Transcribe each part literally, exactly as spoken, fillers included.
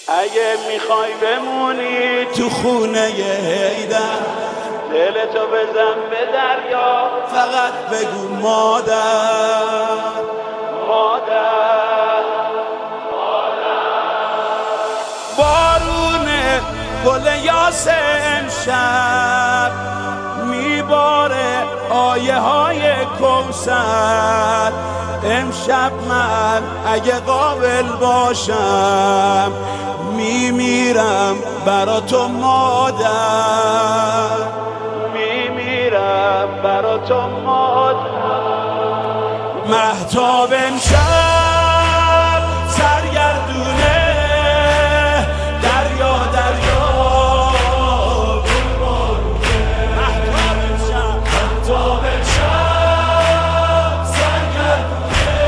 اگه میخوای بمونی تو خونه حیدر، دلتو بزن به دریا، فقط بگو مادر مادر مادر. بارونه گل یاس امشب میباره آیه های کوثر. امشب من اگه قابل باشم میمیرم برا تو مادر، میمیرم برا تو مادر. مهتاب امشب سرگردونه، دریا دریا گل بارونه. مهتاب امشب مهتاب امشب سرگردونه،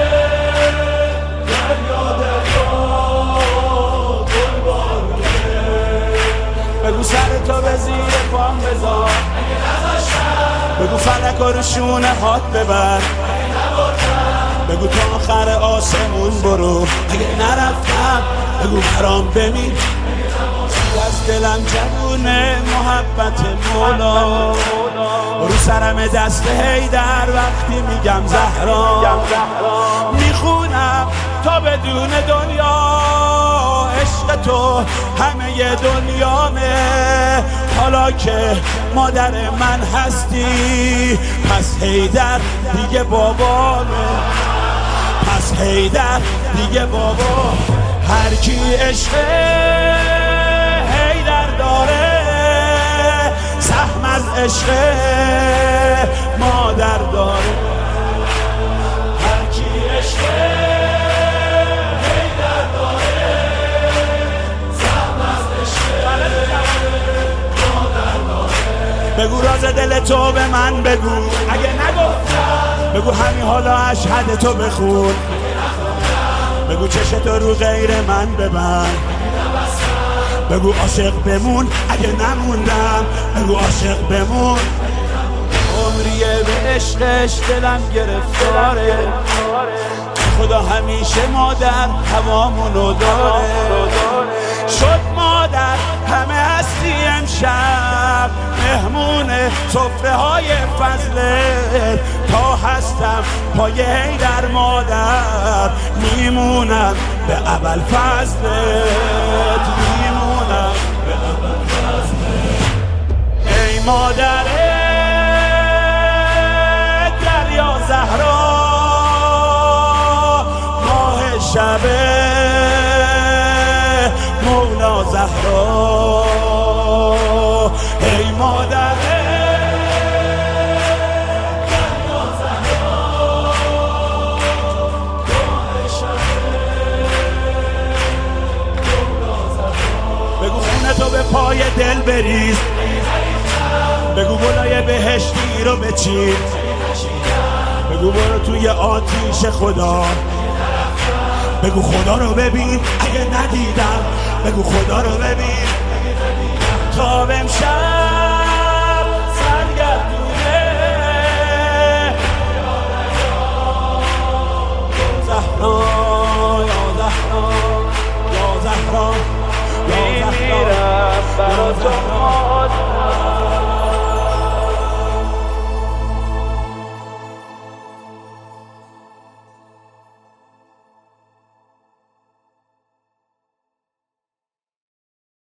دریا دریا گل بارونه. بگو سرتو به زیر پام بذار، بگو فلک رو شونه هات ببر، بگو تا آخر آسمون برو. اگه نرفتم بگو برام بمین، از دلم جوونه محبت مولا. رو سرم دست حیدر وقتی میگم زهرا، میخونم تا بدون دنیا عشق تو همه دنیامه. حالا که مادر من هستی پس حیدر دیگه بابامه، پس حیدر دیگه بابا. هر کی عشق حیدر داره سهم از عشق مادر داره. هر کی عشق حیدر داره سهم از عشق مادر داره. بگو راز دل تو به من بگو، اگه نگفتم بگو همین حالا اشهد تو بخون. بگو چشتو رو غیر من ببند، بگو عاشق بمون اگه نموندم، بگو عاشق بمون. عمریه به عشقش دلم گرفتاره، خدا همیشه مادر هوامونو داره. شد مادر همه هستی امشب، مهمون سفره های فضله. تا هستم پای حیدر مادر، میمونم به اول فضلت، میمونم به اول فضلت. ای مادر دریا زهرا، ماه شب مولا زهرا. ای مادر دریا زهرا، ماه شب مولا زهرا. بگو خونه تو به پای دل بریز، بگو گلای بهشتی رو بچین، بگو برو توی آتیش خدا، بگو خدا رو ببین اگه ندیدم، بگو خدا رو ببین. تا امشب